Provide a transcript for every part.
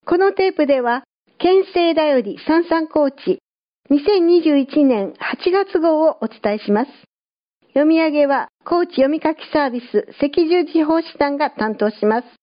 このテープでは、県政だより三々高知2021年8月号をお伝えします。読み上げは高知読み書きサービス赤十字法師さんが担当します。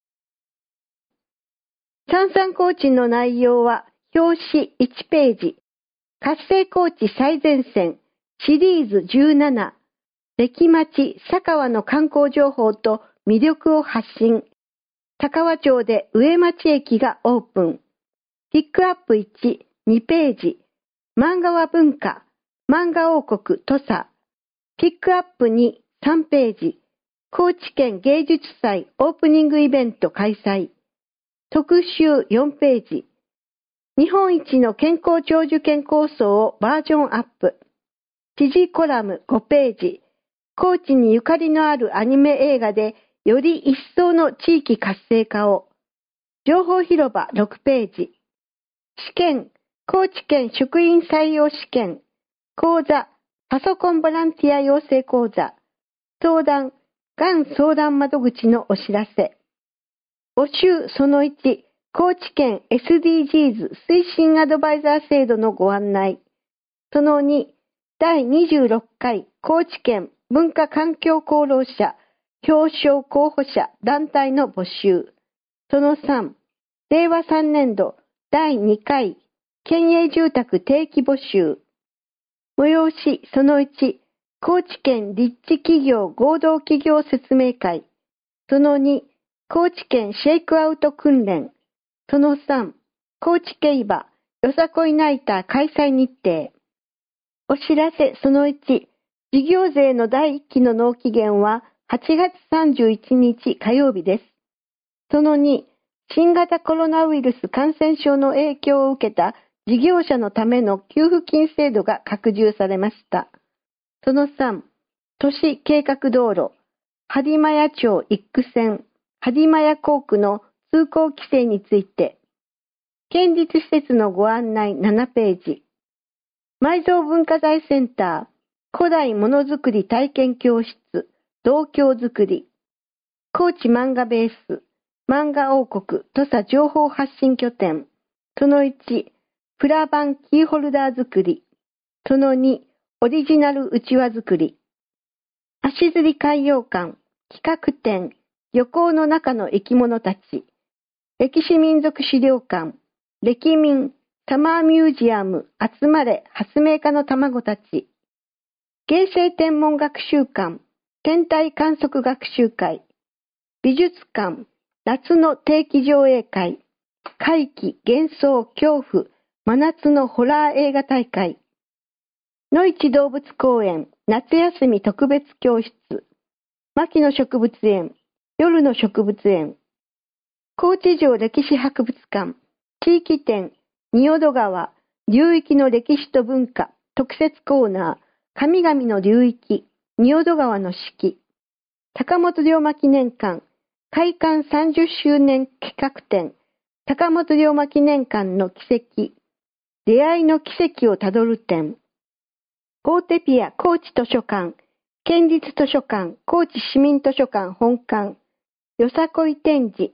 三々高知の内容は表紙1ページ、活性高知最前線シリーズ17、歴町佐川の観光情報と魅力を発信。佐川町で上町駅がオープン。ピックアップ1、2ページ。漫画は文化。漫画王国土佐。ピックアップ2、3ページ。高知県芸術祭オープニングイベント開催。特集4ページ。日本一の健康長寿県構想をバージョンアップ。記事コラム5ページ。高知にゆかりのあるアニメ映画でより一層の地域活性化を。情報広場6ページ。試験、高知県職員採用試験、講座、パソコンボランティア養成講座、相談、がん相談窓口のお知らせ。募集その1、高知県 SDGs 推進アドバイザー制度のご案内。その2、第26回高知県文化環境功労者表彰候補者団体の募集。その3、令和3年度第2回、県営住宅定期募集。催しその1、高知県立地企業合同企業説明会。その2、高知県シェイクアウト訓練。その3、高知競馬、よさこいナイター開催日程。お知らせその1、事業税の第1期の納期限は8月31日火曜日です。その2、新型コロナウイルス感染症の影響を受けた事業者のための給付金制度が拡充されました。その3、都市計画道路、播磨屋町一区線、播磨屋工区の通行規制について、県立施設のご案内7ページ、埋蔵文化財センター、古代ものづくり体験教室、銅鏡づくり、高知漫画ベース、漫画王国土佐情報発信拠点。その1、プラ板キーホルダー作り。その2、オリジナルうちわ作り。足摺海洋館、企画展、漁港の中の生き物たち。歴史民族資料館、歴民、サマーミュージアム、集まれ、発明家の卵たち。芸生天文学習館、天体観測学習会。美術館、夏の定期上映会、怪奇、幻想、恐怖、真夏のホラー映画大会、野市動物公園、夏休み特別教室、牧野植物園、夜の植物園、高知城歴史博物館、地域展、仁淀川、流域の歴史と文化、特設コーナー、神々の流域、仁淀川の四季、高本龍馬記念館、開館30周年企画展、高本龍馬記念館の奇跡、出会いの奇跡をたどる展、大手ピア高知図書館、県立図書館、高知市民図書館本館、よさこい展示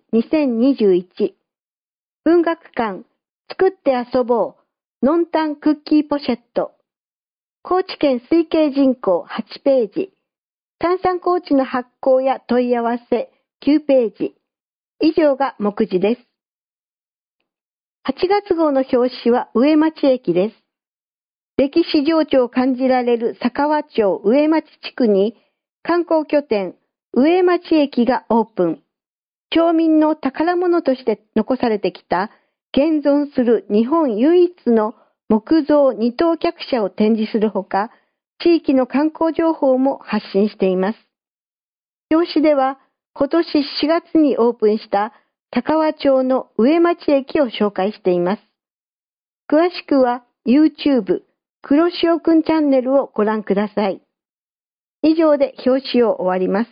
2021、文学館、作って遊ぼう、ノンタンクッキーポシェット、高知県推計人口8ページ、三々高知の発行や問い合わせ、9ページ。以上が目次です。8月号の表紙は上町駅です。歴史情緒を感じられる佐川町上町地区に観光拠点上町駅がオープン。町民の宝物として残されてきた現存する日本唯一の木造二等客車を展示するほか、地域の観光情報も発信しています。表紙では今年4月にオープンした佐川町の上町駅を紹介しています。詳しくは YouTube 黒潮くんチャンネルをご覧ください。以上で表紙を終わります。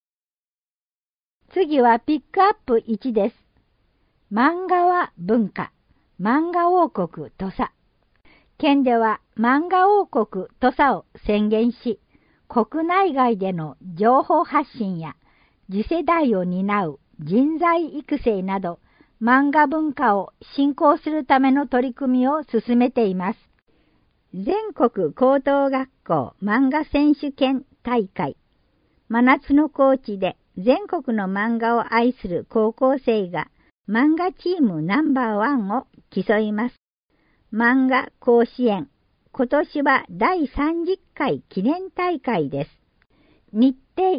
次はピックアップ1です。漫画は文化、漫画王国土佐。県では漫画王国土佐を宣言し、国内外での情報発信や次世代を担う人材育成など漫画文化を振興するための取り組みを進めています。全国高等学校漫画選手権大会。真夏の高知で全国の漫画を愛する高校生が漫画チームナンバー1を競います。漫画甲子園。今年は第30回記念大会です。日程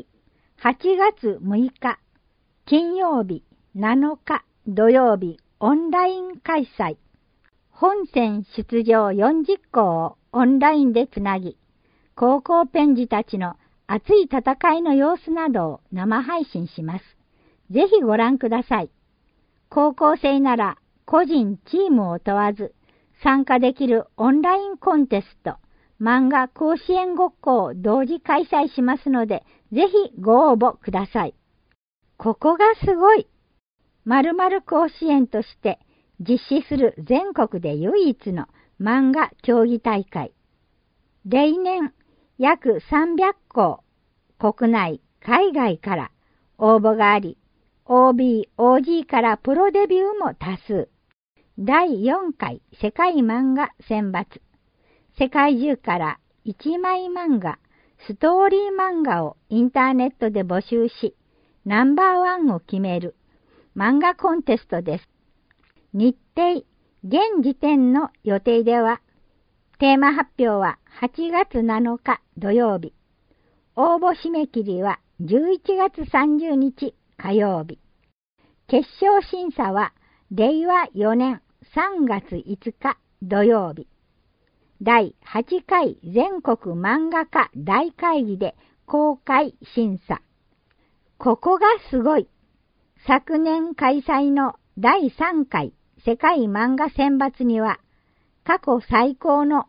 8月6日金曜日7日土曜日オンライン開催。本戦出場40校をオンラインでつなぎ、高校ペン児たちの熱い戦いの様子などを生配信します。ぜひご覧ください。高校生なら個人、チームを問わず参加できるオンラインコンテスト、漫画甲子園ごっこを同時開催しますので、ぜひご応募ください。ここがすごい。〇〇甲子園として実施する全国で唯一の漫画競技大会。例年約300校、国内、海外から応募があり、OB、OG からプロデビューも多数。第4回世界漫画選抜。世界中から1枚漫画、ストーリー漫画をインターネットで募集し、ナンバー1を決める漫画コンテストです。日程、現時点の予定では、テーマ発表は8月7日土曜日。応募締め切りは11月30日火曜日。決勝審査は令和4年3月5日土曜日。第8回全国漫画家大会議で公開審査。ここがすごい。昨年開催の第3回世界漫画選抜には、過去最高の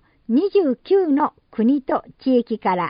29の国と地域から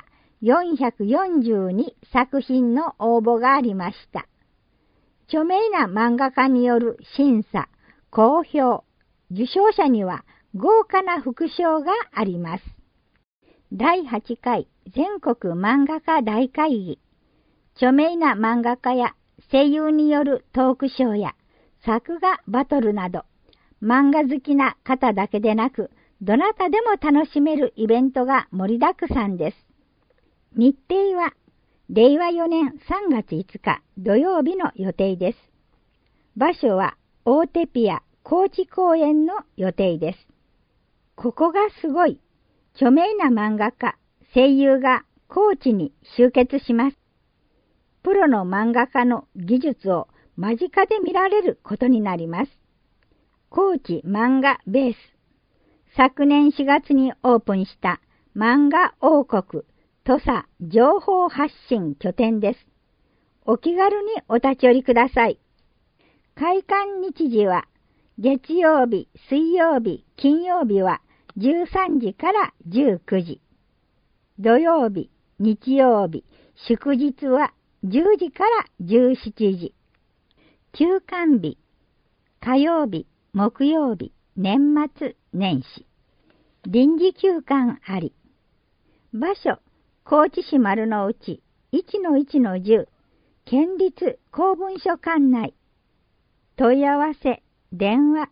442作品の応募がありました。著名な漫画家による審査、公表、受賞者には豪華な副賞があります。第8回全国漫画家大会議。著名な漫画家や声優によるトークショーや作画バトルなど、漫画好きな方だけでなく、どなたでも楽しめるイベントが盛りだくさんです。日程は、令和4年3月5日土曜日の予定です。場所は、大手ピア高知公園の予定です。ここがすごい。著名な漫画家、声優が高知に集結します。プロの漫画家の技術を間近で見られることになります。高知漫画ベース。昨年4月にオープンした漫画王国土佐情報発信拠点です。お気軽にお立ち寄りください。開館日時は月曜日、水曜日、金曜日は13時から19時。土曜日、日曜日、祝日は10時から17時。休館日、火曜日、木曜日、年末年始。臨時休館あり。場所、高知市丸の内 1-1-10 県立公文書館内。問い合わせ、電話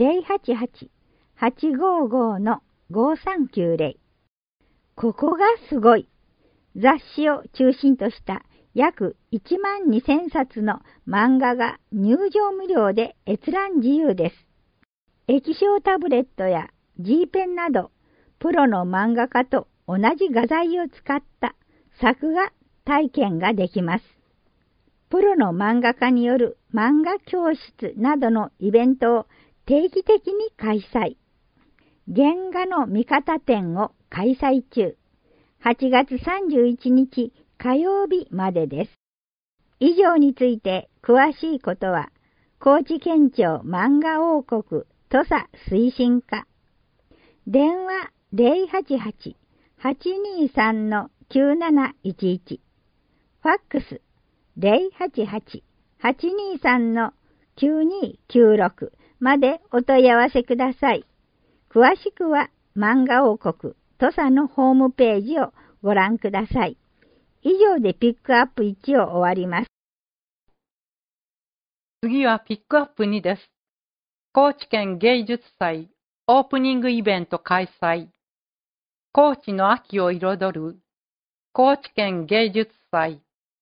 088-855-5390。ここがすごい。雑誌を中心とした約12000冊の漫画が入場無料で閲覧自由です。液晶タブレットや G ペンなど、プロの漫画家と同じ画材を使った作画体験ができます。プロの漫画家による漫画教室などのイベントを定期的に開催。原画の見方展を開催中。8月31日火曜日までです。以上について詳しいことは、高知県庁漫画王国土佐推進課。電話088-823-9711。ファックス088-823-9296までお問い合わせください。詳しくは漫画王国土佐のホームページをご覧ください。以上でピックアップ1を終わります。 次はピックアップ2です。 高知県芸術祭オープニングイベント開催。高知の秋を彩る高知県芸術祭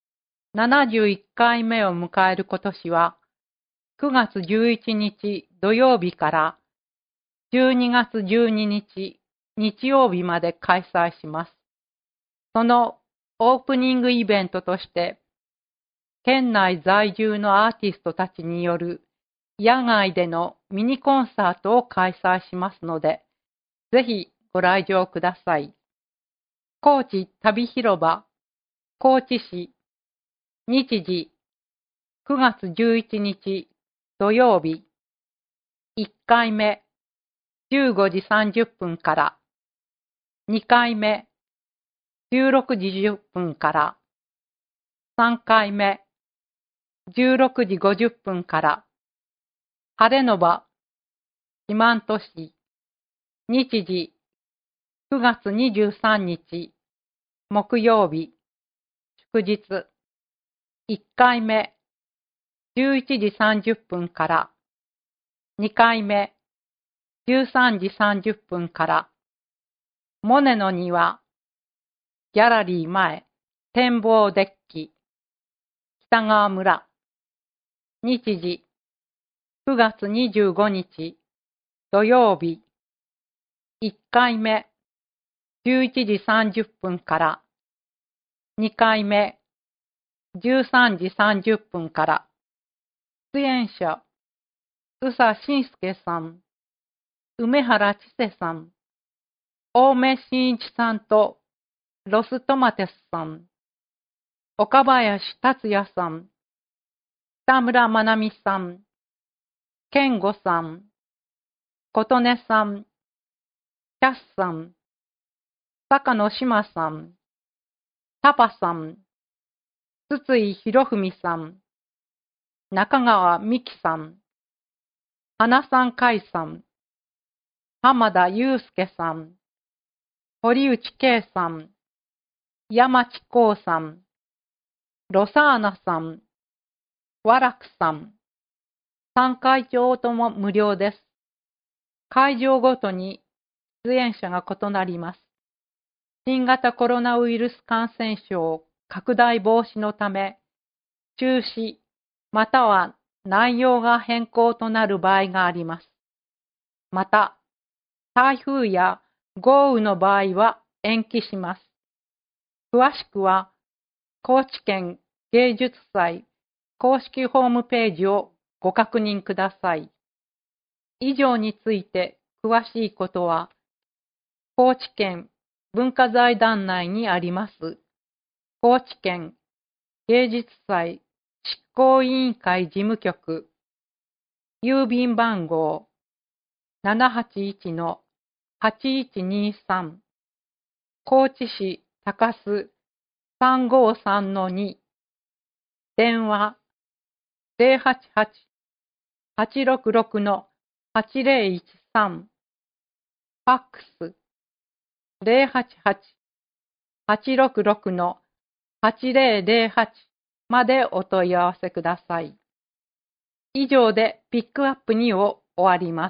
71回目を迎える今年は9月11日土曜日から12月12日日曜日まで開催します。そのオープニングイベントとして、県内在住のアーティストたちによる野外でのミニコンサートを開催しますので、ぜひご来場ください。高知旅広場、高知市、日時9月11日土曜日、1回目15時30分から、2回目16時10分から、3回目16時50分から、晴れの場、四万十市、日時9月23日木曜日、祝日、1回目11時30分から、2回目13時30分から、モネの庭、ギャラリー前、展望デッキ、北川村、日時9月25日土曜日、1回目11時30分から、2回目13時30分から、出演者、宇佐信介さん、梅原千世さん、大目真一さんとロストマテスさん、岡林達也さん、北村まなみさん、健吾さん、琴音さん、キャスさん、坂野島さん、タパさん、筒井博文さん、中川美希さん、花さん海さん、浜田祐介さん、堀内圭さん、山地光さん、ロサーナさん、ワラクさん、3会場とも無料です。会場ごとに出演者が異なります。新型コロナウイルス感染症拡大防止のため、中止または内容が変更となる場合があります。また、台風や豪雨の場合は延期します。詳しくは、高知県芸術祭公式ホームページをご確認ください。以上について詳しいことは、高知県文化財団内にあります、高知県芸術祭執行委員会事務局、郵便番号781-8123、高知市高須353-2、電話088-866-8013、ファックス088-866-8008までお問い合わせください。以上でピックアップ2を終わります。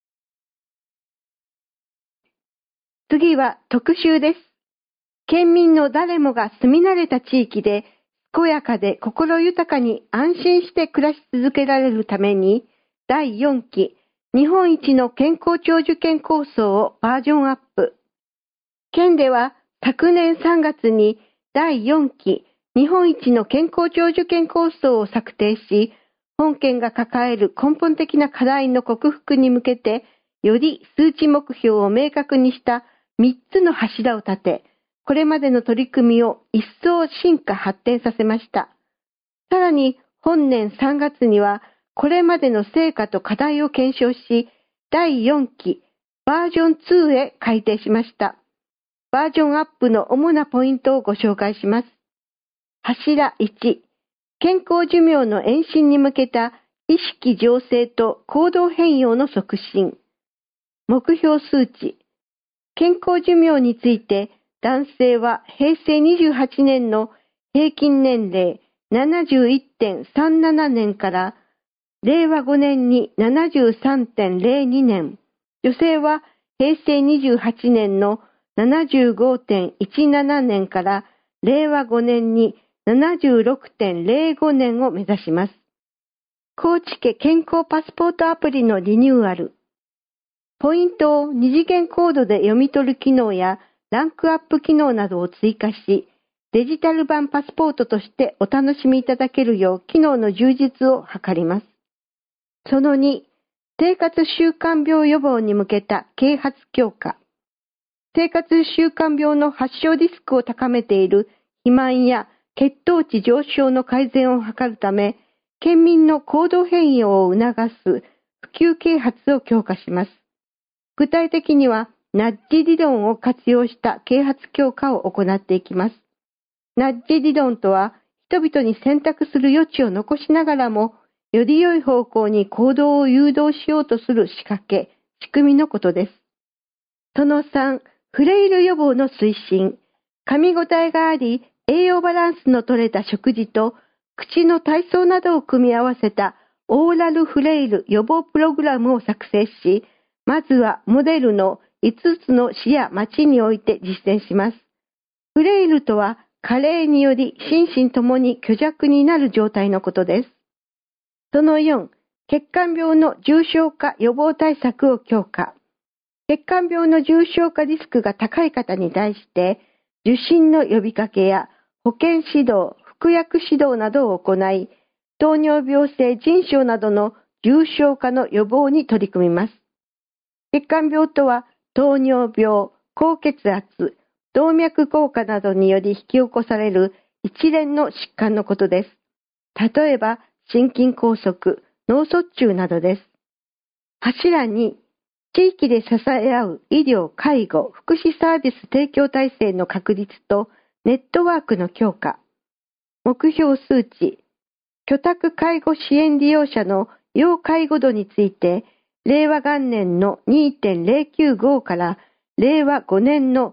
次は特集です。県民の誰もが住み慣れた地域で健やかで心豊かに安心して暮らし続けられるために、第4期日本一の健康長寿県構想をバージョンアップ。県では昨年3月に第4期日本一の健康長寿県構想を策定し、本県が抱える根本的な課題の克服に向けて、より数値目標を明確にした3つの柱を立て、これまでの取り組みを一層進化発展させました。さらに本年3月には、これまでの成果と課題を検証し、第4期バージョン2へ改定しました。バージョンアップの主なポイントをご紹介します。柱1、健康寿命の延伸に向けた意識醸成と行動変容の促進。目標数値。健康寿命について、男性は平成28年の平均年齢 71.37 年から令和5年に 73.02 年、女性は平成28年の 75.17 年から令和5年に 76.05 年を目指します。高知家健康パスポートアプリのリニューアル。ポイントを二次元コードで読み取る機能やランクアップ機能などを追加し、デジタル版パスポートとしてお楽しみいただけるよう機能の充実を図ります。その2、生活習慣病予防に向けた啓発強化。生活習慣病の発症リスクを高めている肥満や血糖値上昇の改善を図るため、県民の行動変容を促す普及啓発を強化します。具体的には、ナッジ理論を活用した啓発強化を行っていきます。ナッジ理論とは、人々に選択する余地を残しながらも、より良い方向に行動を誘導しようとする仕掛け、仕組みのことです。その3、フレイル予防の推進。噛み応えがあり、栄養バランスの取れた食事と、口の体操などを組み合わせたオーラルフレイル予防プログラムを作成し、まずはモデルの5つの市や町において実践します。フレイルとは加齢により心身ともに虚弱になる状態のことです。その4、血管病の重症化予防対策を強化。血管病の重症化リスクが高い方に対して、受診の呼びかけや保健指導、服薬指導などを行い、糖尿病性腎症などの重症化の予防に取り組みます。血管病とは、糖尿病、高血圧、動脈硬化などにより引き起こされる一連の疾患のことです。例えば、心筋梗塞、脳卒中などです。柱に、地域で支え合う医療・介護・福祉サービス提供体制の確立とネットワークの強化。目標数値、居宅介護支援利用者の要介護度について、令和元年の 2.095 から令和5年の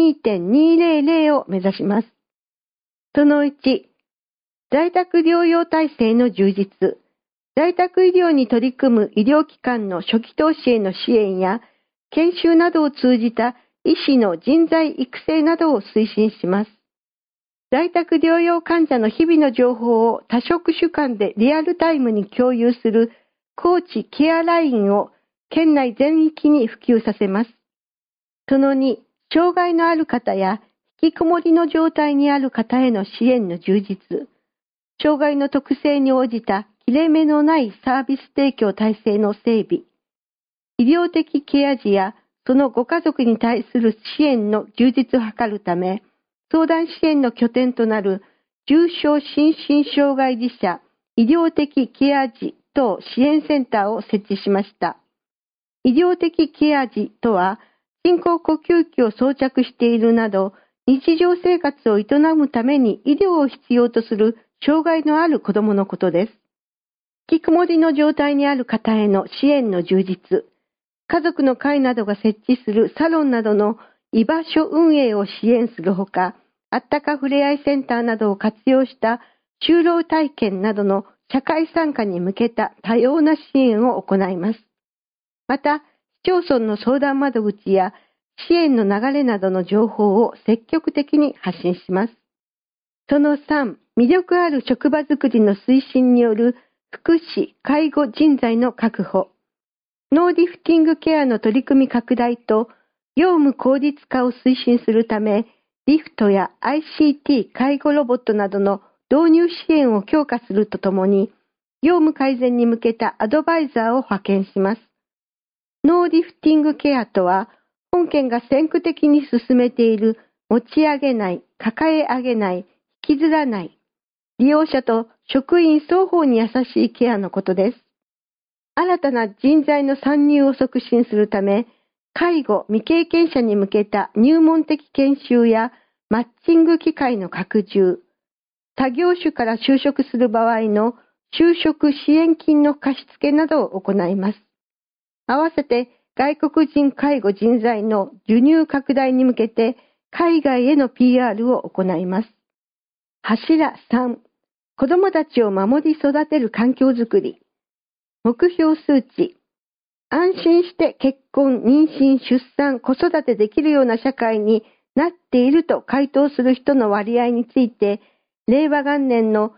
2.200 を目指します。その1、在宅療養体制の充実。在宅医療に取り組む医療機関の初期投資への支援や、研修などを通じた医師の人材育成などを推進します。在宅療養患者の日々の情報を多職種間でリアルタイムに共有する高知ケアラインを県内全域に普及させます。その2、障害のある方や引きこもりの状態にある方への支援の充実。障害の特性に応じた切れ目のないサービス提供体制の整備。医療的ケア児やそのご家族に対する支援の充実を図るため、相談支援の拠点となる重症心身障害児者医療的ケア児等支援センターを設置しました。医療的ケア児とは、人工呼吸器を装着しているなど、日常生活を営むために医療を必要とする障害のある子どものことです。引きこもりの状態にある方への支援の充実、家族の会などが設置するサロンなどの居場所運営を支援するほか、あったかふれあいセンターなどを活用した就労体験などの社会参加に向けた多様な支援を行います。また、市町村の相談窓口や支援の流れなどの情報を積極的に発信します。その3、魅力ある職場づくりの推進による福祉・介護人材の確保。ノーリフティングケアの取り組み拡大と業務効率化を推進するため、リフトや ICT 介護ロボットなどの導入支援を強化するとともに、業務改善に向けたアドバイザーを派遣します。ノーリフティングケアとは、本県が先駆的に進めている持ち上げない、抱え上げない、引きずらない、利用者と職員双方に優しいケアのことです。新たな人材の参入を促進するため、介護未経験者に向けた入門的研修やマッチング機会の拡充、他業種から就職する場合の就職支援金の貸付などを行います。合わせて外国人介護人材の輸入拡大に向けて海外への PR を行います。柱3、子どもたちを守り育てる環境づくり。 目標数値。安心して結婚、妊娠、出産、子育てできるような社会になっていると回答する人の割合について、令和元年の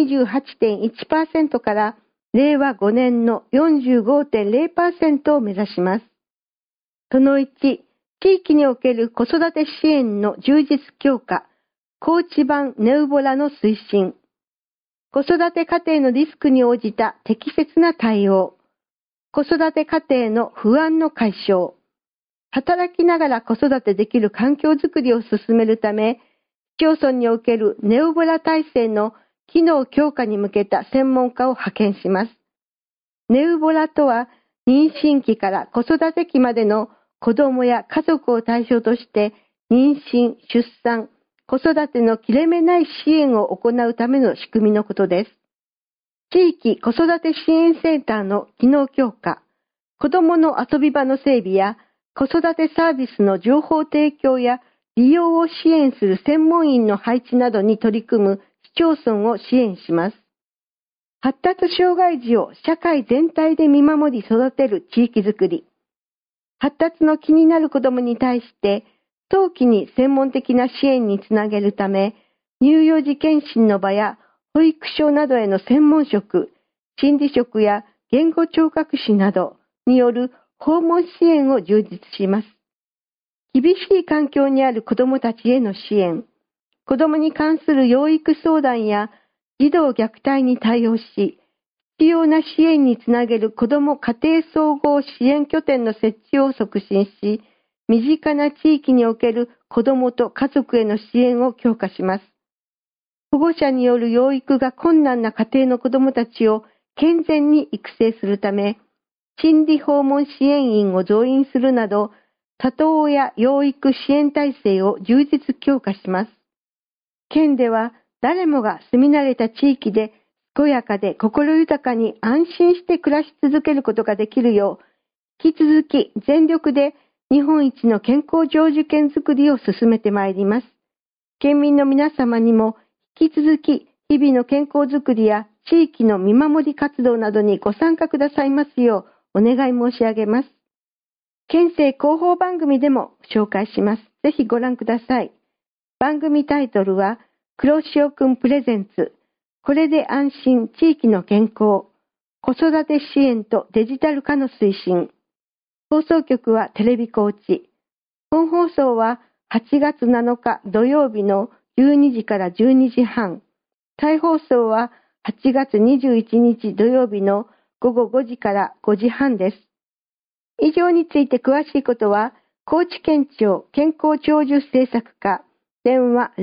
28.1% から令和5年の 45.0% を目指します。その1、地域における子育て支援の充実強化、高知版ネウボラの推進、子育て家庭のリスクに応じた適切な対応、子育て家庭の不安の解消、働きながら子育てできる環境づくりを進めるため、市町村におけるネウボラ体制の機能強化に向けた専門家を派遣します。ネウボラとは、妊娠期から子育て期までの子どもや家族を対象として、妊娠、出産、子育ての切れ目ない支援を行うための仕組みのことです。地域子育て支援センターの機能強化、子どもの遊び場の整備や子育てサービスの情報提供や利用を支援する専門員の配置などに取り組む市町村を支援します。発達障害児を社会全体で見守り育てる地域づくり。発達の気になる子どもに対して早期に専門的な支援につなげるため、乳幼児検診の場や保育所などへの専門職、心理職や言語聴覚士などによる訪問支援を充実します。厳しい環境にある子どもたちへの支援、子どもに関する養育相談や児童虐待に対応し、必要な支援につなげる子ども家庭総合支援拠点の設置を促進し、身近な地域における子どもと家族への支援を強化します。保護者による養育が困難な家庭の子どもたちを健全に育成するため、心理訪問支援員を増員するなど、里親養育支援体制を充実強化します。県では誰もが住み慣れた地域で健やかで心豊かに安心して暮らし続けることができるよう、引き続き全力で日本一の健康長寿県づくりを進めてまいります。県民の皆様にも引き続き日々の健康づくりや地域の見守り活動などにご参加くださいますようお願い申し上げます。県政広報番組でも紹介します。ぜひご覧ください。番組タイトルは、黒潮くんプレゼンツ、これで安心地域の健康、子育て支援とデジタル化の推進。放送局はテレビ高知。本放送は8月7日土曜日の12時から12時半。再放送は8月21日土曜日の午後5時から5時半です。以上について詳しいことは、高知県庁健康長寿政策課、電話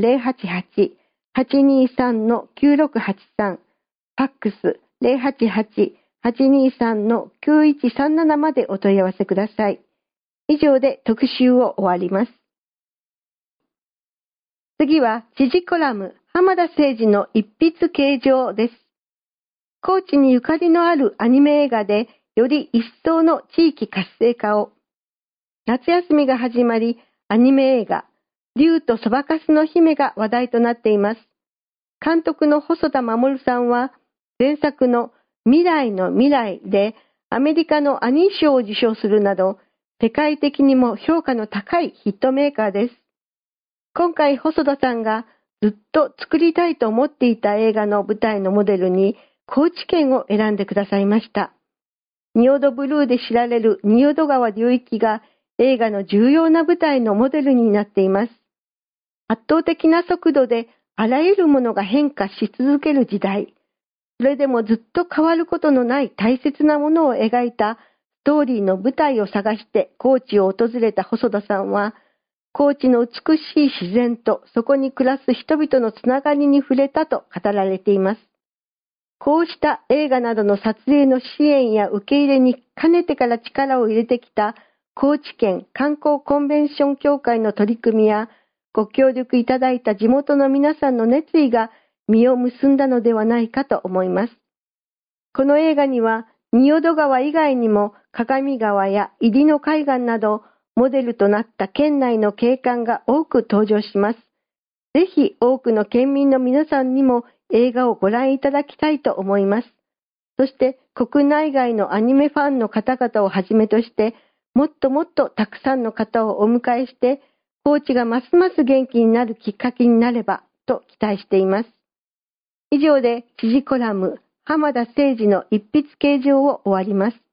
088-823-9683、ファックス088-823-9137までお問い合わせください。以上で特集を終わります。次は、知事コラム、浜田誠二の一筆啓上です。高知にゆかりのあるアニメ映画で、より一層の地域活性化を。夏休みが始まり、アニメ映画、竜とそばかすの姫が話題となっています。監督の細田守さんは、前作の未来の未来でアメリカのアニー賞を受賞するなど、世界的にも評価の高いヒットメーカーです。今回細田さんがずっと作りたいと思っていた映画の舞台のモデルに、高知県を選んでくださいました。仁淀ブルーで知られる仁淀川流域が映画の重要な舞台のモデルになっています。圧倒的な速度であらゆるものが変化し続ける時代。それでもずっと変わることのない大切なものを描いたストーリーの舞台を探して高知を訪れた細田さんは、高知の美しい自然とそこに暮らす人々のつながりに触れたと語られています。こうした映画などの撮影の支援や受け入れにかねてから力を入れてきた高知県観光コンベンション協会の取り組みやご協力いただいた地元の皆さんの熱意が実を結んだのではないかと思います。この映画には仁淀川以外にも鏡川や入野海岸などモデルとなった県内の景観が多く登場します。ぜひ多くの県民の皆さんにも映画をご覧いただきたいと思います。 そして国内外のアニメファンの方々をはじめとして、もっともっとたくさんの方をお迎えして、高知がますます元気になるきっかけになればと期待しています。以上で知事コラム、浜田誠二の一筆啓上を終わります。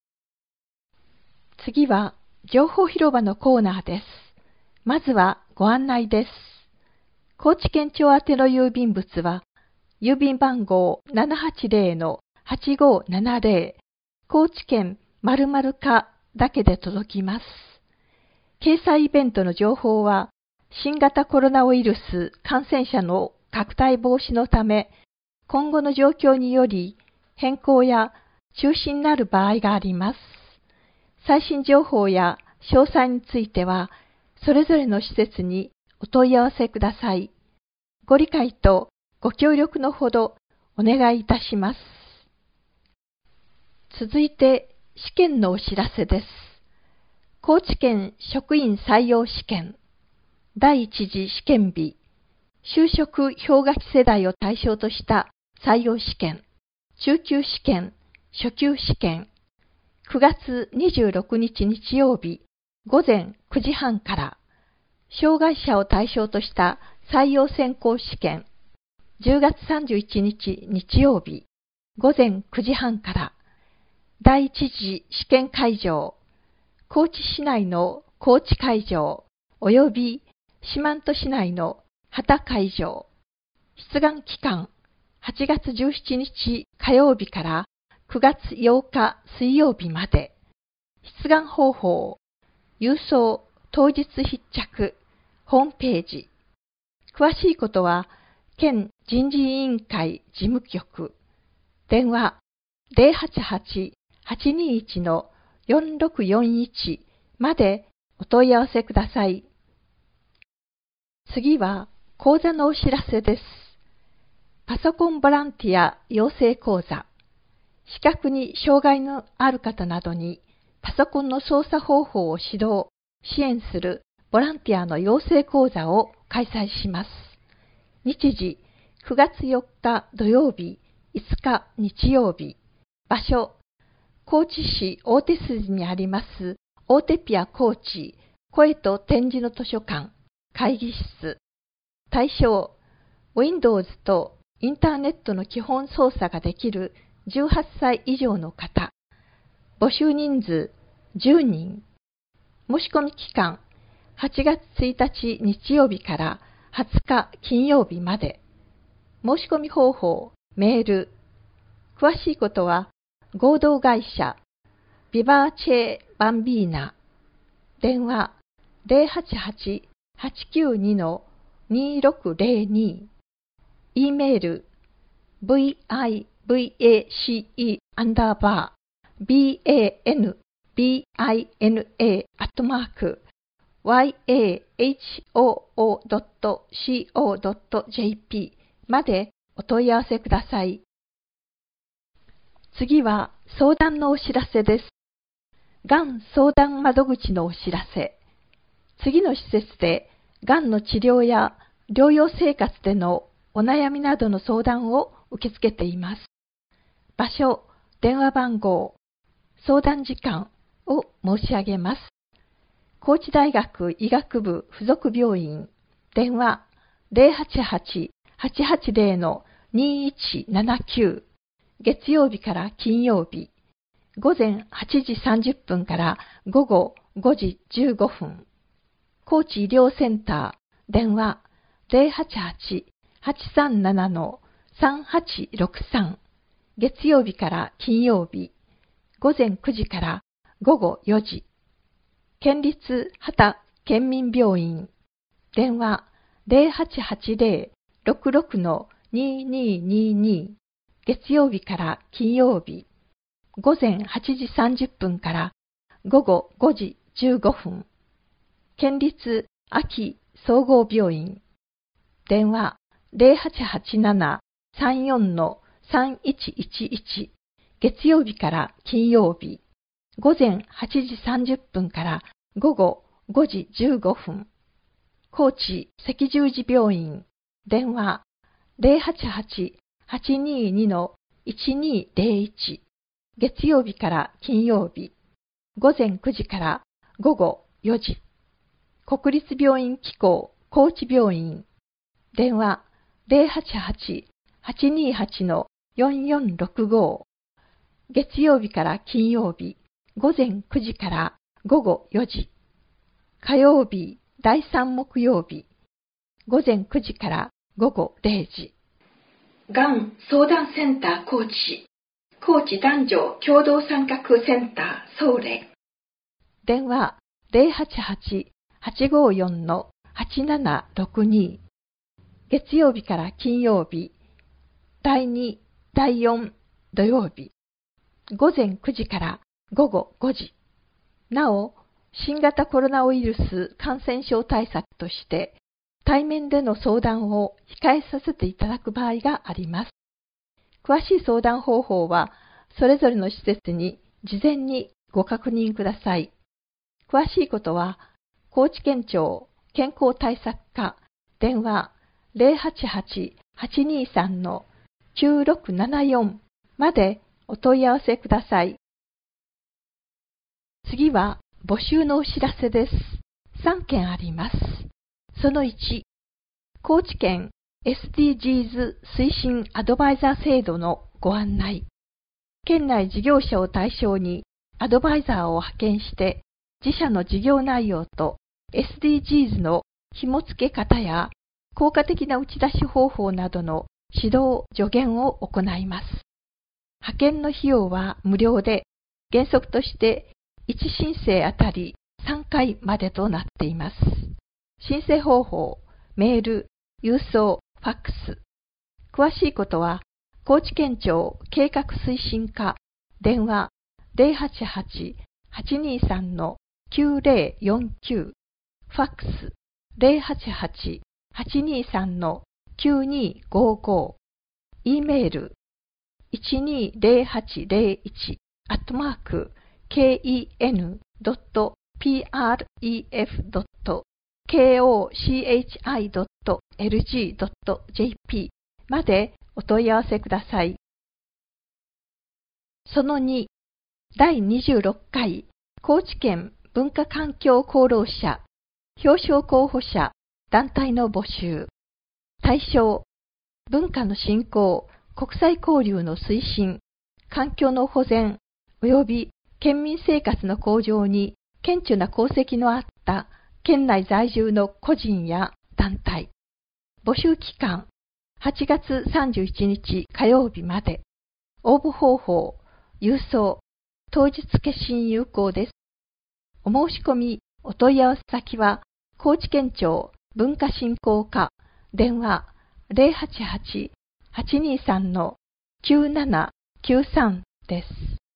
次は情報広場のコーナーです。まずはご案内です。高知県庁宛ての郵便物は、郵便番号 780-8570 高知県〇〇課だけで届きます。掲載イベントの情報は、新型コロナウイルス感染者の拡大防止のため、今後の状況により変更や中止になる場合があります。最新情報や詳細については、それぞれの施設にお問い合わせください。ご理解とご協力のほどお願いいたします。続いて試験のお知らせです。高知県職員採用試験第一次試験日、就職氷河期世代を対象とした採用試験、中級試験、初級試験、9月26日日曜日午前9時半から、障害者を対象とした採用選考試験、10月31日日曜日午前9時半から、第一次試験会場、高知市内の高知会場及び四万十市内の畑会場、出願期間8月17日火曜日から9月8日水曜日まで、出願方法、郵送当日必着、ホームページ。詳しいことは、県人事委員会事務局、電話 088-821-4641 までお問い合わせください。次は講座のお知らせです。パソコンボランティア養成講座。視覚に障害のある方などにパソコンの操作方法を指導、支援するボランティアの養成講座を開催します。日時9月4日土曜日、5日日曜日。場所、高知市大手筋にあります大手ピア高知声と展示の図書館会議室。対象、Windows とインターネットの基本操作ができる18歳以上の方。募集人数10人。申し込み期間8月1日日曜日から20日金曜日まで。申し込み方法、メール。詳しいことは合同会社ビバーチェバンビーナ。電話 088-892-2602。E メール vivac_bana_yahoo.co.jp までお問い合わせください。次は相談のお知らせです。がん相談窓口のお知らせ。次の施設でがんの治療や療養生活でのお悩みなどの相談を受け付けています。場所、電話番号、相談時間を申し上げます。高知大学医学部附属病院、電話 088-880-2179。月曜日から金曜日、午前8時30分から午後5時15分。高知医療センター、電話 088-837-3863。月曜日から金曜日、午前9時から午後4時。県立畑県民病院、電話 0880-66-2222。月曜日から金曜日、午前8時30分から午後5時15分。県立安芸総合病院。電話 0887-34-3111。月曜日から金曜日、午前8時30分から午後5時15分。高知赤十字病院。電話 088-822-2222 1201月曜日から金曜日午前9時から午後4時国立病院機構高知病院電話 088-828-4465 月曜日から金曜日午前9時から午後4時火曜日第3木曜日午前9時から午後0時がん相談センター高知男女共同参画センター総連電話 088-854-8762 月曜日から金曜日第2、第4土曜日午前9時から午後5時なお新型コロナウイルス感染症対策として対面での相談を控えさせていただく場合があります。詳しい相談方法はそれぞれの施設に事前にご確認ください。詳しいことは高知県庁健康対策課電話 088-823-9674 までお問い合わせください。次は募集のお知らせです。3件あります。その1、高知県 SDGs 推進アドバイザー制度のご案内。県内事業者を対象にアドバイザーを派遣して自社の事業内容と SDGs の紐付け方や効果的な打ち出し方法などの指導・助言を行います。派遣の費用は無料で原則として1申請あたり3回までとなっています。申請方法、メール、郵送、ファックス。詳しいことは、高知県庁計画推進課、電話 088-823-9049、ファックス 088-823-9255、e メール ken.pref.kochi.lg.jp までお問い合わせください。その2、第26回高知県文化環境功労者表彰候補者団体の募集。対象、文化の振興、国際交流の推進、環境の保全及び県民生活の向上に顕著な功績のあった県内在住の個人や団体。募集期間、8月31日火曜日まで。応募方法、郵送、当日決心有効です。お申し込み、お問い合わせ先は、高知県庁文化振興課、電話 088-823-9793 です。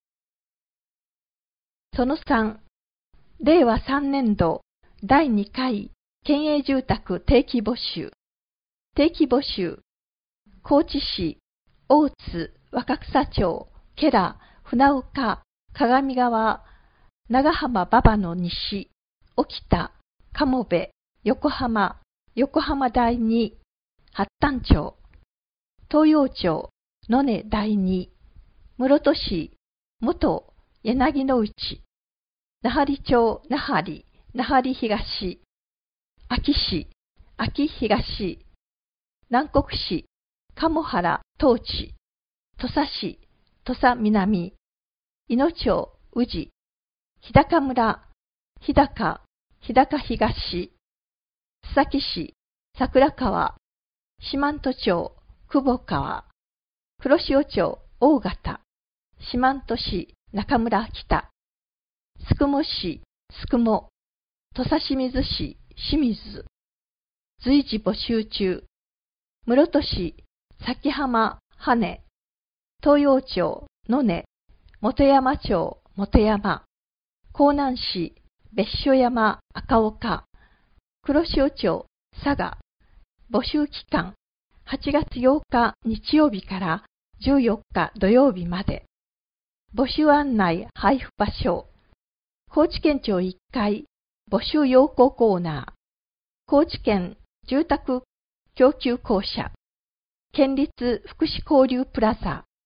その3、令和3年度第2回県営住宅定期募集。定期募集、高知市、大津、若草町、慶良、船岡、鏡川、長浜馬場の西、沖田、鴨部、横浜、横浜第2、八反町、東洋町、野根第2、室戸市、元柳の内、那覇里町、那覇里東、安芸市、安芸東、南国市、鴨原、東地、土佐市、土佐南、伊野町、宇治、日高村、日高東、須崎市、桜川、四万十町、久保川、黒潮町、大潟、四万十市、中村北、宿毛市、宿毛、土佐清水市、清水、随時募集中、室戸市、崎浜、羽、東洋町、野根、本山町、本山、江南市、別所山、赤岡、黒潮町、佐賀。募集期間、8月8日日曜日から14日土曜日まで。募集案内配布場所、高知県庁1階募集要項コーナー、高知県住宅供給公社、県立福祉交流プラザ、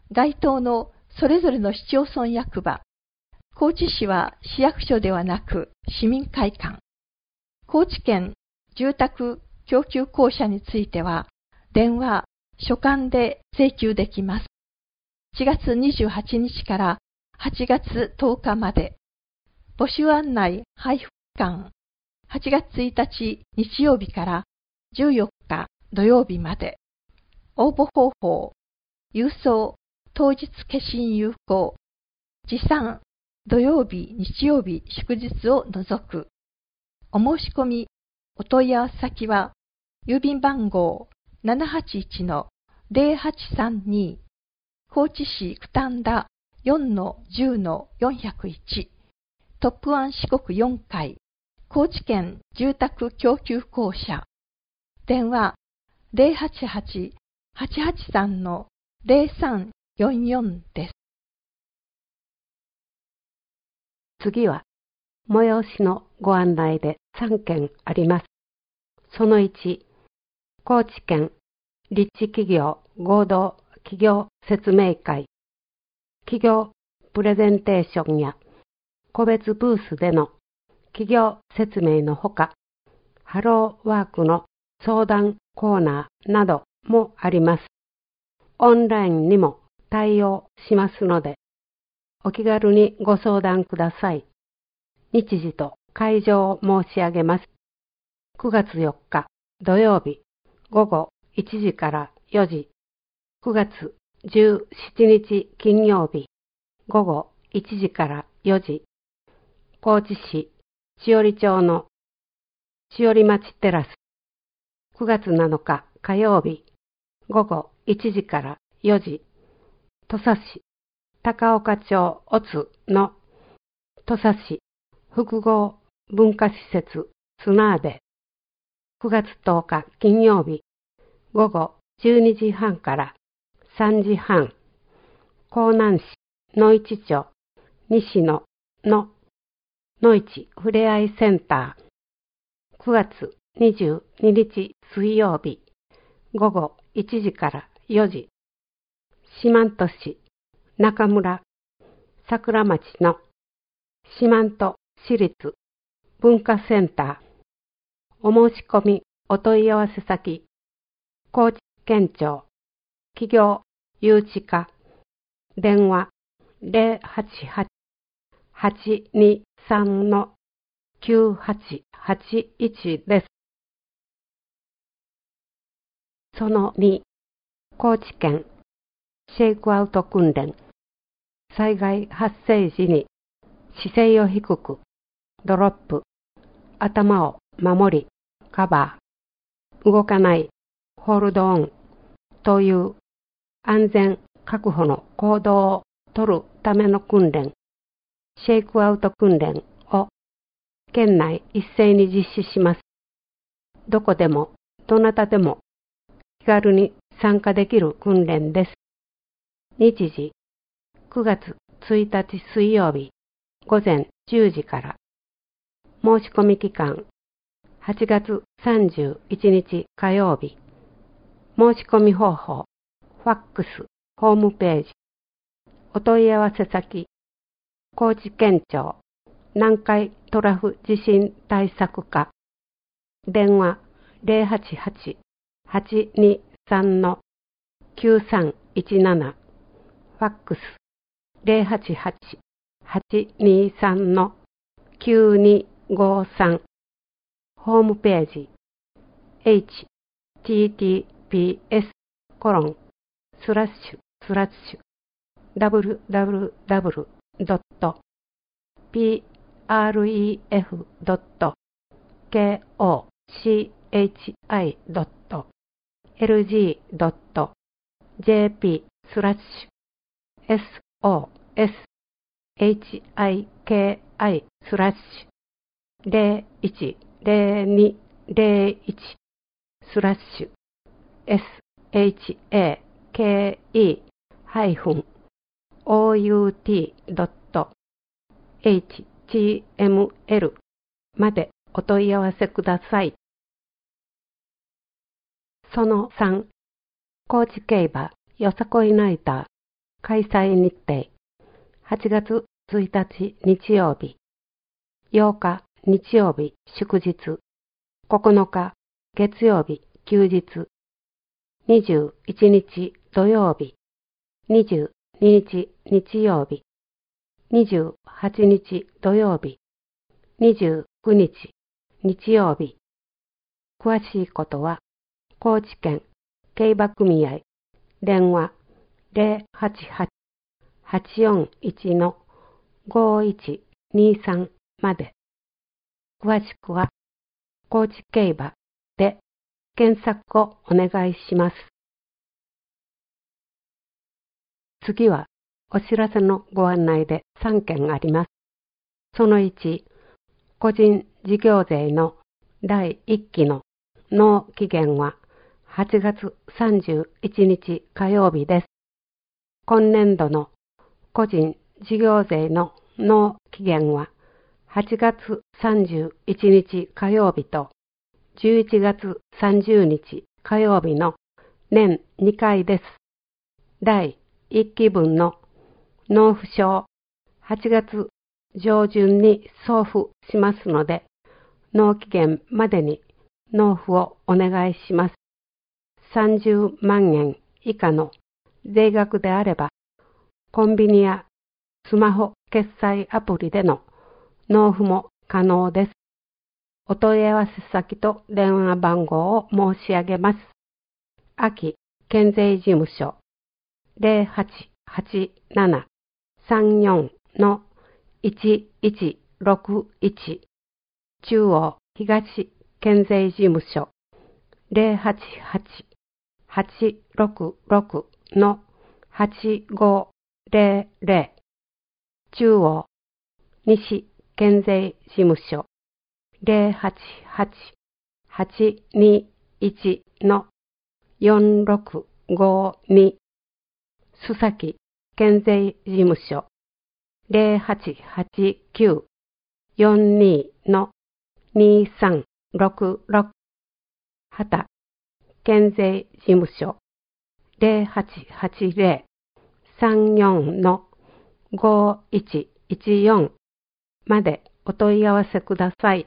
該当のそれぞれの市町村役場、高知市は市役所ではなく市民会館、高知県住宅供給公社については、電話、書簡で請求できます。7月28日から8月10日まで、募集案内配布期間、8月1日日曜日から14日土曜日まで。応募方法、郵送、当日消印有効、持参、土曜日、日曜日、祝日を除く。お申し込み、お問い合わせ先は、郵便番号 781-0832、高知市九反田 4-10-401、トップ1四国4階、高知県住宅供給公社、電話 088-883-0344 です。 次は、催しのご案内で3件あります。その1、高知県立地企業合同企業説明会、企業プレゼンテーションや個別ブースでの企業説明のほか、ハローワークの相談コーナーなどもあります。オンラインにも対応しますので、お気軽にご相談ください。日時と会場を申し上げます。9月4日土曜日午後1時から4時、9月17日金曜日午後1時から4時、高知市千織町の千織町テラス、9月7日火曜日午後1時から4時、土佐市高岡町オツの土佐市複合文化施設スナーで、9月10日金曜日午後12時半から3時半、江南市野市町西野の野市ふれあいセンター、9月22日水曜日午後1時から4時、四万十市中村桜町の四万十市立文化センター、お申し込みお問い合わせ先、高知県庁企業誘致課、電話 088-823-9881 です。その2、高知県シェイクアウト訓練、災害発生時に姿勢を低くドロップ、頭を守りカバー、動かないホールドオンという安全確保の行動をとるための訓練、シェイクアウト訓練を県内一斉に実施します。どこでもどなたでも気軽に参加できる訓練です。日時、9月1日水曜日午前10時から。申し込み期間、8月31日火曜日。申し込み方法、ファックス、ホームページ。お問い合わせ先、高知県庁南海トラフ地震対策課。電話 088-823-9317。ファックス 088-823-9253。ホームページ https://out.html までお問い合わせください。その3、高知競馬よさこいナイター開催日程。8月1日日曜日。8日日曜日祝日。9日月曜日休日。21日土曜日。22日日曜日。28日土曜日。29日日曜日。詳しいことは、高知県競馬組合電話 088-841-5123 まで。詳しくは、高知競馬で検索をお願いします。次は、お知らせのご案内で3件あります。その1、個人事業税の第1期の納期限は8月31日火曜日です。今年度の個人事業税の納期限は8月31日火曜日と11月30日火曜日の年2回です。第1期分の納付書を8月上旬に送付しますので、納期限までに納付をお願いします。30万円以下の税額であれば、コンビニやスマホ決済アプリでの納付も可能です。お問い合わせ先と電話番号を申し上げます。秋県税事務所 0887-34-1161 中央東県税事務所 088-866-8500 中央西県税事務所 088-821-4652 須崎県税事務所 088-942-2366 畑県税事務所 0880-34-5114 までお問い合わせください。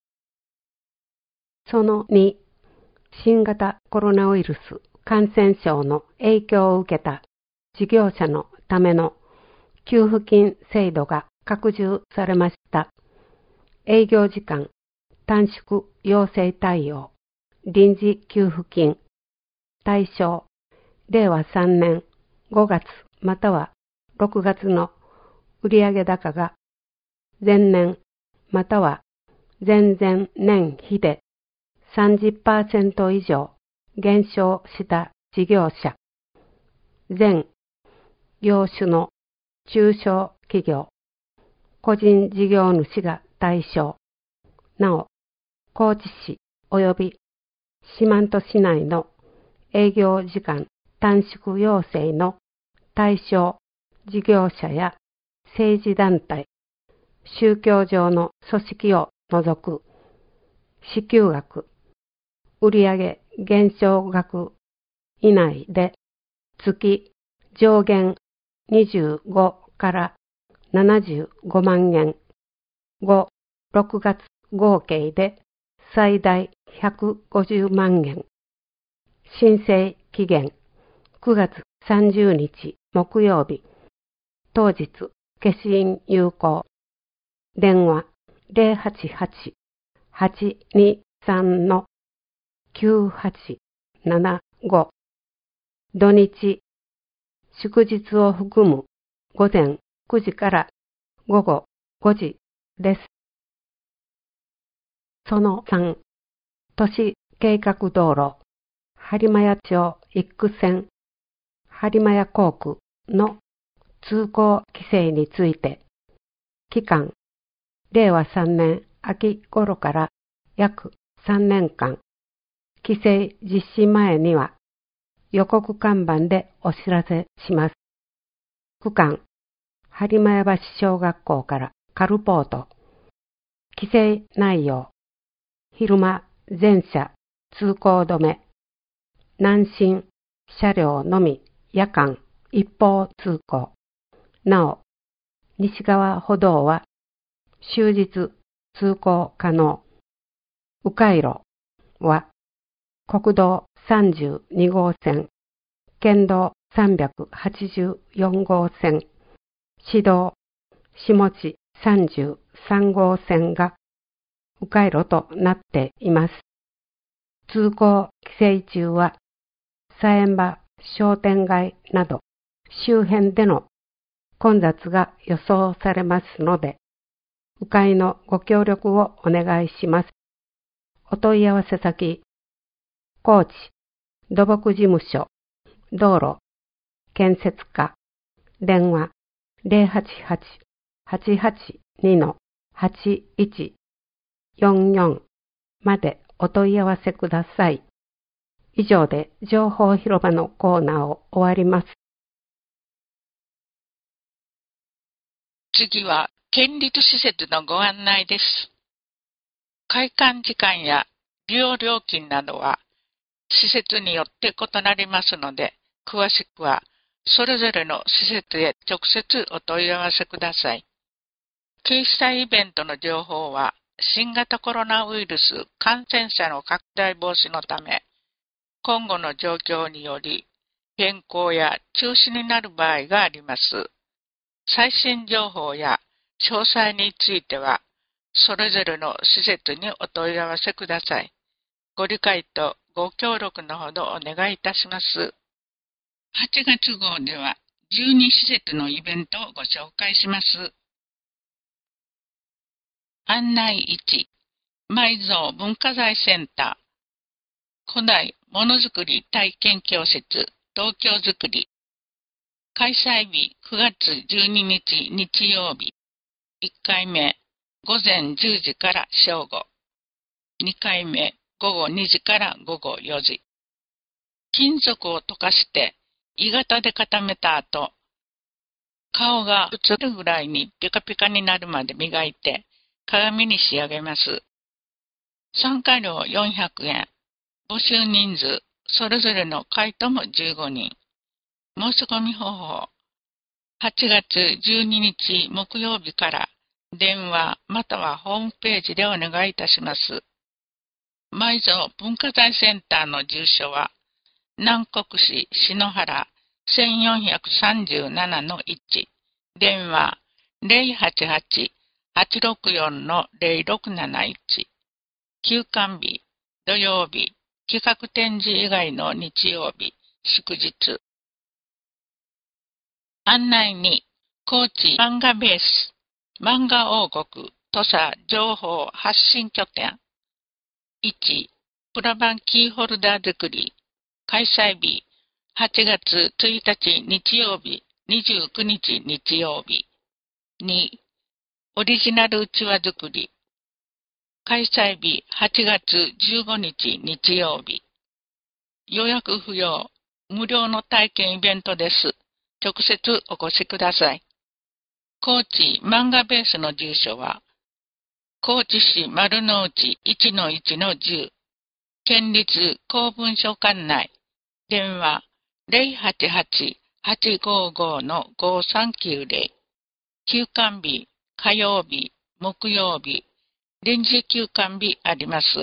その2、新型コロナウイルス感染症の影響を受けた事業者のための給付金制度が拡充されました。営業時間短縮要請対応臨時給付金対象令和3年5月または6月の売上高が前年または前々年比で 30% 以上減少した事業者、全業種の中小企業、個人事業主が対象。なお、高知市及び四万十市内の営業時間短縮要請の対象事業者や政治団体、宗教上の組織を除く支給額、売上減少額以内で月上限25から75万円、5、6月合計で最大150万円。申請期限9月30日木曜日。当日消印有効。電話 088-823-9875 土日祝日を含む午前9時から午後5時です。その3、都市計画道路播磨屋町一区線播磨屋工区の通行規制について、期間令和3年秋頃から約3年間、規制実施前には予告看板でお知らせします。区間播磨屋橋小学校からカルポート。規制内容。昼間全車通行止め。南進車両のみ夜間一方通行。なお、西側歩道は終日通行可能。迂回路は国道32号線、県道384号線、市道下地33号線が迂回路となっています。通行規制中は、佐遠場商店街など周辺での混雑が予想されますので、迂回のご協力をお願いします。お問い合わせ先、高知土木事務所道路建設課電話 088-882-8144 までお問い合わせください。以上で情報広場のコーナーを終わります。 次は県立施設のご案内です。開館時間や利用料金などは施設によって異なりますので、詳しくはそれぞれの施設へ直接お問い合わせください。掲載イベントの情報は新型コロナウイルス感染者の拡大防止のため、今後の状況により変更や中止になる場合があります。最新情報や詳細については、それぞれの施設にお問い合わせください。ご理解とご協力のほどお願いいたします。8月号では12施設のイベントをご紹介します。案内1、埋蔵文化財センター、古代ものづくり体験教室、東京づくり。開催日9月12日日曜日。1回目、午前10時から正午。2回目、午後2時から午後4時。金属を溶かして鋳型で固めた後、顔が映るぐらいにピカピカになるまで磨いて鏡に仕上げます。参加料400円。募集人数、それぞれの回答も15人。申し込み方法。8月12日木曜日から電話またはホームページでお願いいたします。埋蔵文化財センターの住所は、南国市篠原 1437-1、電話 088-864-0671、休館日、土曜日、企画展示以外の日曜日、祝日。案内に、高知漫画ベース、漫画王国、土佐情報発信拠点。1、プラバンキーホルダー作り。開催日、8月1日日曜日、29日日曜日。2、オリジナルうちわ作り。開催日、8月15日日曜日。予約不要、無料の体験イベントです。直接お越しください。高知漫画ベースの住所は、高知市丸の内 1-1-10、県立公文書館内、電話 088-855-5390、休館日、火曜日、木曜日、臨時休館日あります。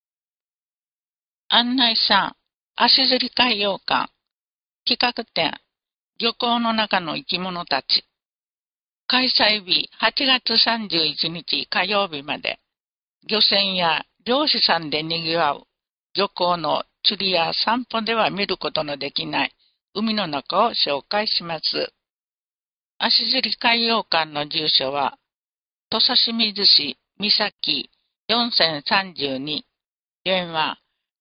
案内3、足摺海洋館、企画展、漁港の中の生き物たち。開催日8月31日火曜日まで、漁船や漁師さんで賑わう漁港の釣りや散歩では見ることのできない海の中を紹介します。足摺海洋館の住所は、土佐清水市三崎4032、電話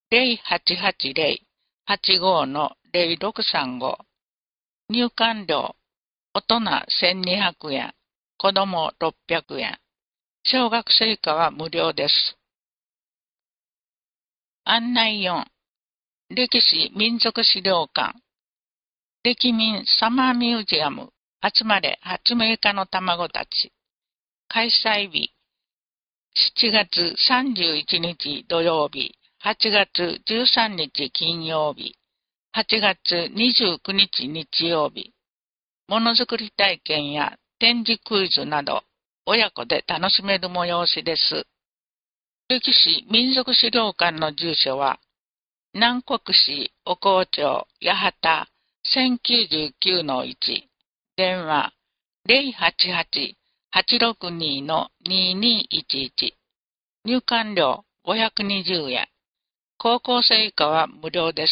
0880-85-0635、入館料、大人1200円、子供600円、小学生以下は無料です。案内4、歴史民族資料館、歴民サマーミュージアム、集まれ発明家の卵たち。開催日、7月31日土曜日、8月13日金曜日、 8月29日日曜日、ものづくり体験や展示クイズなど、親子で楽しめる催しです。歴史民族資料館の住所は、南国市お香町八幡 1099-1、電話 088-862-2211、入館料520円、高校生以下は無料です。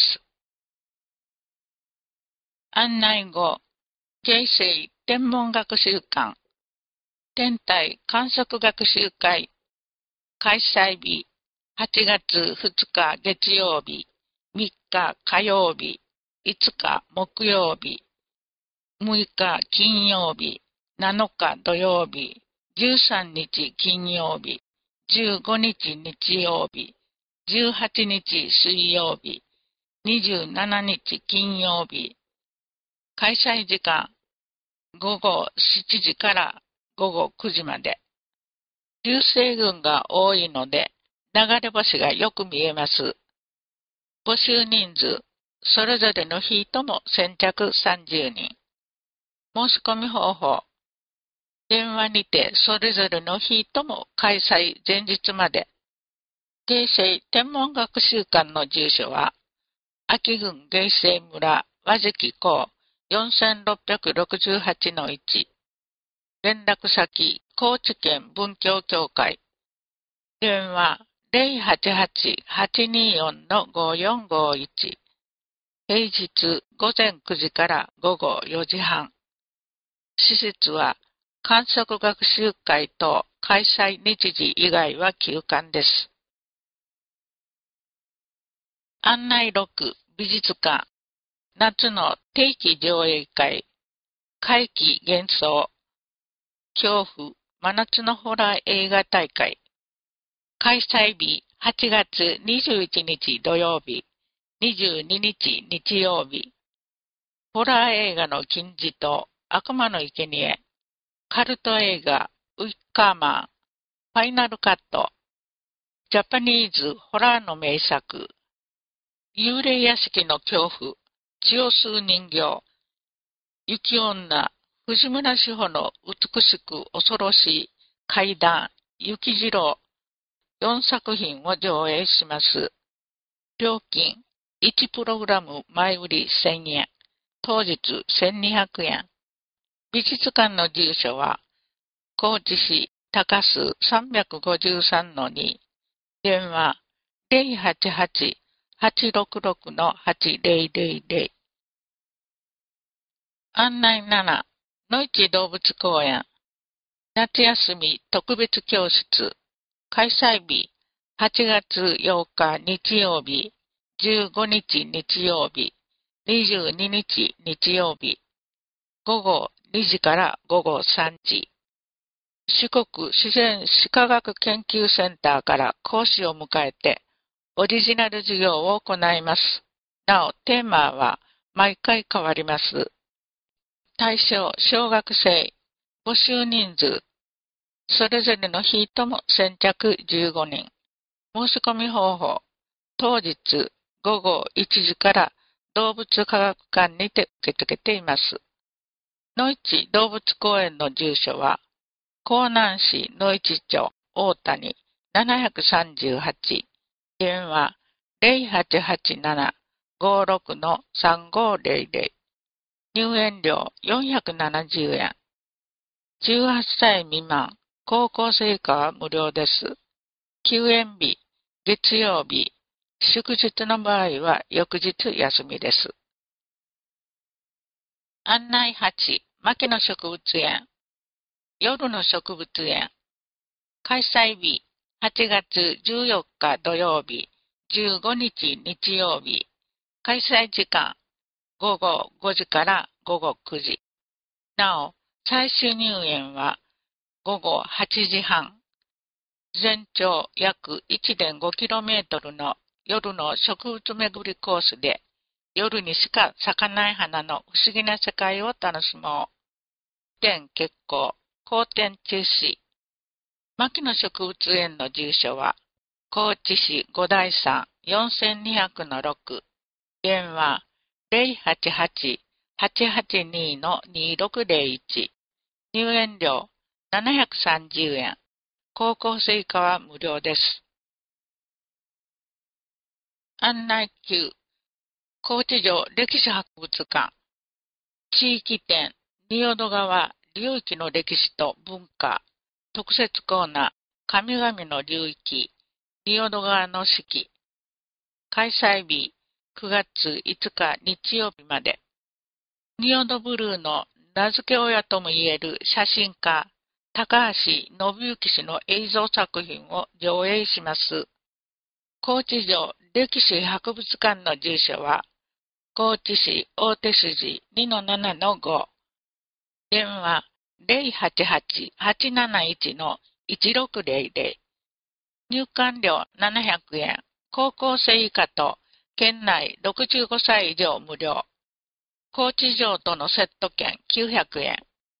案内後、京成天文学習館、天体観測学習会、開催日、8月2日月曜日、3日火曜日、5日木曜日、6日金曜日、7日土曜日、13日金曜日、15日日曜日、18日水曜日、27日金曜日。開催時間、午後7時から午後9時まで。流星群が多いので、流れ星がよく見えます。募集人数、それぞれの日とも先着30人。申し込み方法、電話にてそれぞれの日とも開催前日まで。京成天文学習館の住所は、秋郡芸西村和敷港 4668-1。連絡先、高知県文教協会。電話 088-824-5451。平日午前9時から午後4時半。施設は観測学習会と開催日時以外は休館です。案内6、美術館。夏の定期上映会。怪奇幻想。恐怖、真夏のホラー映画大会。開催日、8月21日土曜日、22日日曜日。ホラー映画の金字塔、悪魔の生贄。カルト映画、ウィッカーマン。ファイナルカット。ジャパニーズホラーの名作。幽霊屋敷の恐怖。血を吸う人形。雪女。藤村志保の美しく恐ろしい怪談、雪次郎4作品を上映します。料金、1プログラム前売り1000円、当日1200円。美術館の住所は、高知市高須 353-2、電話 088-866-8000。案内7、野市動物公園、夏休み特別教室、開催日、8月8日日曜日、15日日曜日、22日日曜日、午後2時から午後3時。四国自然史科学研究センターから講師を迎えて、オリジナル授業を行います。なお、テーマは毎回変わります。対象、小学生、募集人数、それぞれの日とも先着15人。申し込み方法、当日午後1時から動物科学館にて受け付けています。野市動物公園の住所は、江南市野市町大谷738、電話 0887-56-3500。入園料470円。18歳未満、高校生以下は無料です。休園日、月曜日、祝日の場合は翌日休みです。案内8、牧野植物園。夜の植物園。開催日、8月14日土曜日、15日日曜日。開催時間、午後5時から午後9時。なお、最終入園は午後8時半。全長約 1.5km の夜の植物巡りコースで、夜にしか咲かない花の不思議な世界を楽しもう。展決行、後展中止。牧野植物園の住所は、高知市五台山 4200-6、電話 088-882-2601。入園料730円。高校生以下は無料です。案内9、高知城歴史博物館。地域展、仁淀川流域の歴史と文化。特設コーナー、神々の流域、仁淀川の四季。開催日、9月5日日曜日まで。仁淀ブルーの名付け親ともいえる写真家、高橋信之氏の映像作品を上映します。高知城歴史博物館の住所は、高知市大手筋 2-7-5。電話 088-871-1600。入館料700円。高校生以下と県内65歳以上無料。高知城とのセット券900円。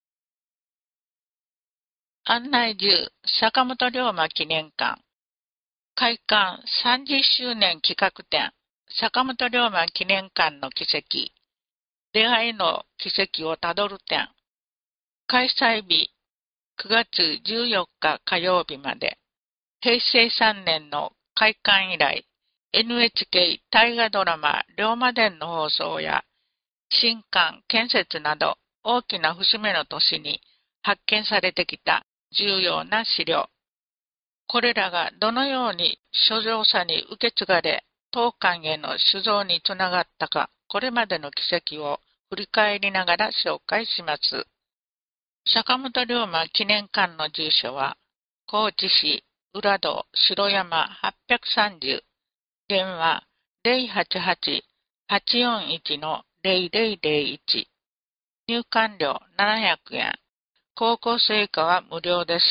案内10、坂本龍馬記念館。開館30周年企画展、坂本龍馬記念館の軌跡。出会いの軌跡をたどる展。開催日、9月14日火曜日まで。平成3年の開館以来、NHK 大河ドラマ龍馬伝の放送や、新館建設など大きな節目の年に発見されてきた重要な資料。これらがどのように所蔵者に受け継がれ、当館への酒造につながったか、これまでの軌跡を振り返りながら紹介します。坂本龍馬記念館の住所は、高知市浦戸城山830。電話 088-841-0001。入館料700円。高校生以下は無料です。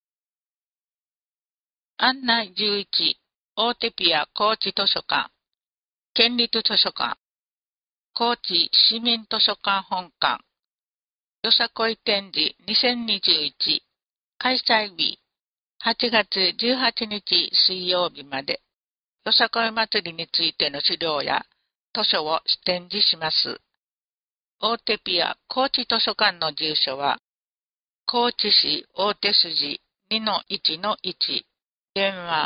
案内11、オーテピア高知図書館。県立図書館。高知市民図書館本館。よさこい展示2021。開催日、8月18日水曜日まで。よさこい祭りについての資料や図書を展示します。大手ピア高知図書館の住所は、高知市大手筋 2-1-1。電話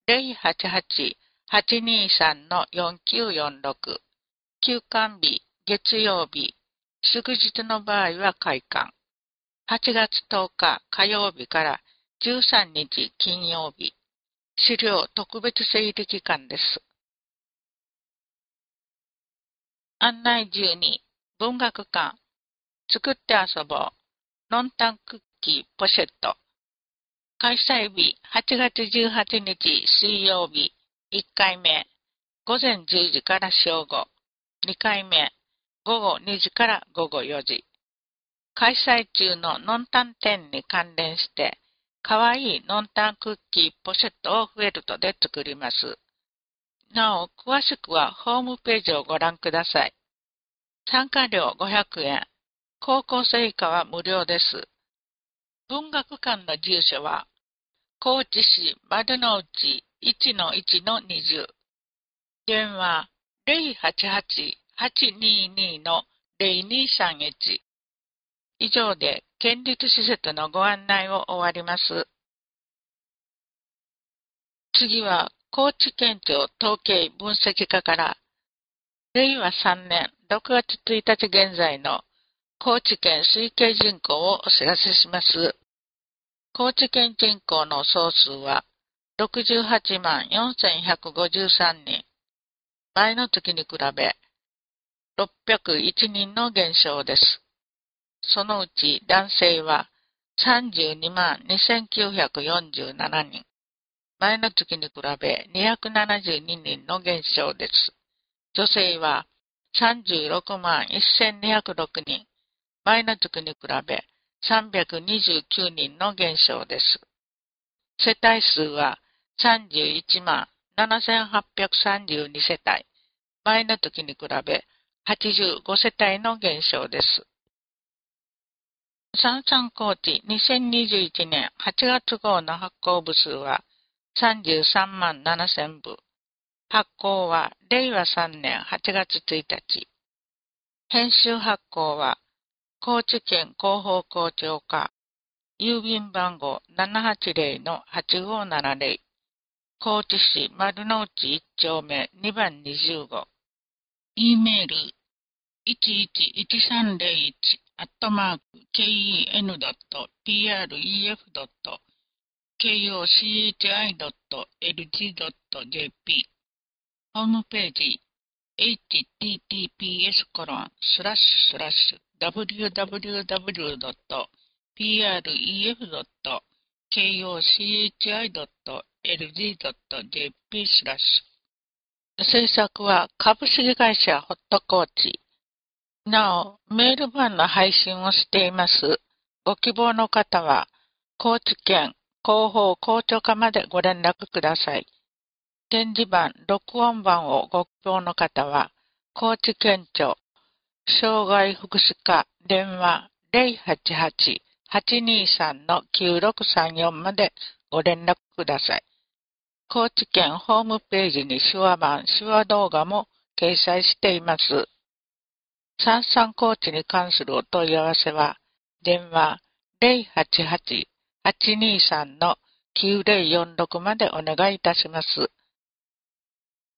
088-823-4946。休館日、月曜日、祝日の場合は開館。8月10日火曜日から13日金曜日。資料特別整理期間です。案内12、文学館。作って遊ぼう。ノンタンクッキーポシェット。開催日8月18日水曜日。1回目、午前10時から正午。2回目、午後2時から午後4時。開催中のノンタン展に関連して、かわいいノンタンクッキーポシェットをフェルトで作ります。なお、詳しくはホームページをご覧ください。参加料500円。高校生以下は無料です。文学館の住所は、高知市丸の内 1-1-20。電話 088-822-0231。以上で県立施設のご案内を終わります。次は高知県庁統計分析課から令和3年6月1日現在の高知県推計人口をお知らせします。高知県人口の総数は68万4153人。前の月に比べ601人の減少です。そのうち男性は32万2947人。前の月に比べ272人の減少です。女性は36万1206人。前の月に比べ329人の減少です。世帯数は31万7832世帯。前の月に比べ85世帯の減少です。三々高知2021年8月号の発行部数は33万7000部。発行は令和3年8月1日。 編集発行は、高知県広報校長課、郵便番号 780-8570、高知市丸の内1丁目2番25、E メール11-130-@kref.kochi.lg.jp、ホームページ https://www.pref.kochi.lg.jp/制作は株式会社ホットコーチ。なお、メール版の配信をしています。ご希望の方は、高知県広報校長課までご連絡ください。展示版、録音版をご希望の方は、高知県庁、障害福祉課、電話 088-823-9634 までご連絡ください。高知県ホームページに手話版、手話動画も掲載しています。サンサン高知に関するお問い合わせは、電話 088-823-9046 までお願いいたします。